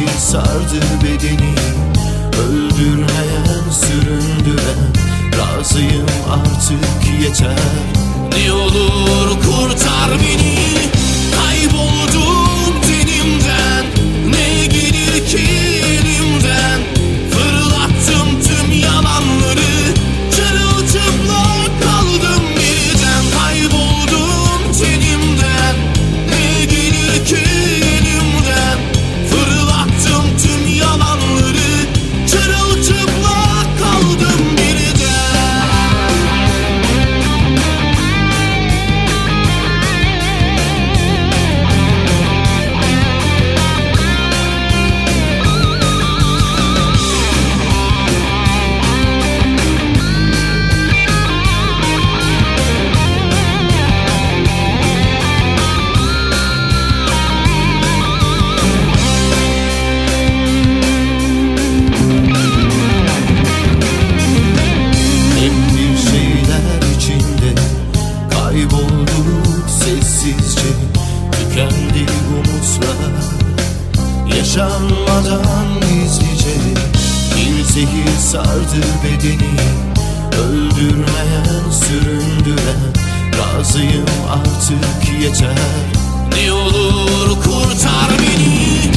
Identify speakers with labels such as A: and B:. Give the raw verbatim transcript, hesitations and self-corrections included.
A: zehir sardı bedeni, öldürmeyen, süründüren. Razıyım artık, yeter. Ne olur kurtar beni, kayboldum tenimden. Ne gelir ki elimden, fırlattım tüm yalanları. Çırılçıplak kaldım birden, kayboldum tenimden. Ne gelir ki elimden, fırlattım tüm yalanları. Çırılçıplak kaldım birden. Kaybolduk sessizce, tükendi umutlar. Yaşanmadan gizlice bir zehir sardı bedeni, öldürmeyen, süründüren. Razıyım artık, yeter. Ne olur kurtar beni,